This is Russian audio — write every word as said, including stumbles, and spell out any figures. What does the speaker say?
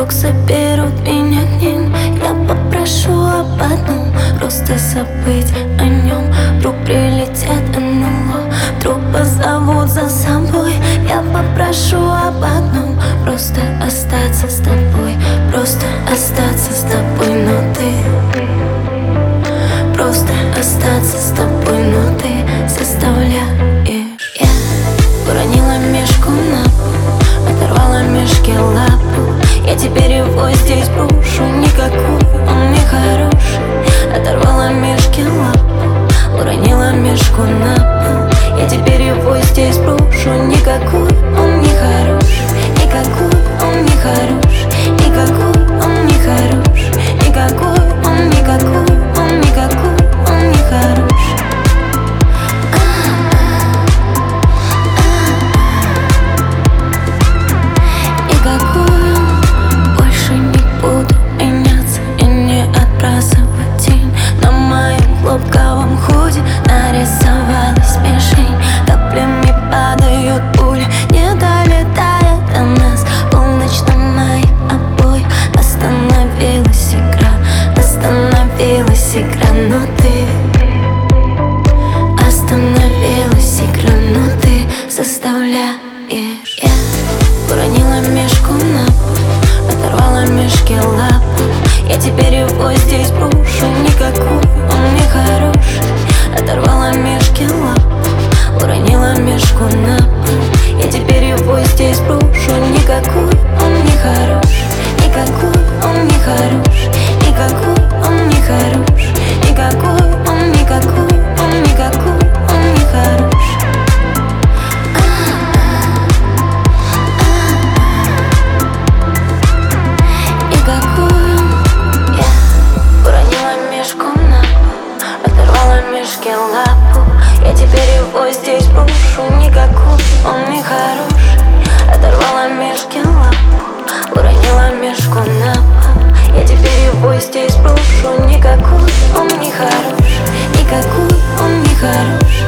вдруг соберут меня к ним. Я попрошу об одном, просто забыть о нем. Вдруг прилетят эн эл о, вдруг позовут за собой. Я попрошу об одном, просто остаться с тобой. Просто остаться с тобой, но ты просто остаться с тобой, но ты заставляешь. Я уронила мишку на пол, оторвала мишке лапу. Я теперь его здесь брошу, никакой он не хороший. Оторвала мишке лапу, уронила мишку на пол. Я теперь его здесь брошу, никакой он не хороший. Никакой он не хороший, никакой он не хороший. Никакой он, никакой он, никакой он не хороший. Никакой он, больше не буду меняться и не отбрасывать тень. На моем хлопковом худи нарисовалась мишень. Каплями падают пули, не долетая до нас. Полночь на моих обоих. Остановилась игра, остановилась игра, но ты остановилась игра, но ты заставляешь. Я уронила мишку на пол, оторвала мишке лапу. Я теперь его здесь брошу, никакой он не хороший. Оторвала мишке лапу, уронила мишку на пол. Я теперь его здесь брошу, никакой он не хороший. Никакой он не хороший, никакой он не хороший. Никакой он, никакой он, никакой он не хороший. Никакой он. Я уронила мишку на пол, оторвала мишке лапу. Я теперь его здесь брошу, никакой он не хороший. Оторвала мишке лапу, уронила мишку на пол. Я теперь его здесь брошу, никакой он не хороший. Никакой он не хороший.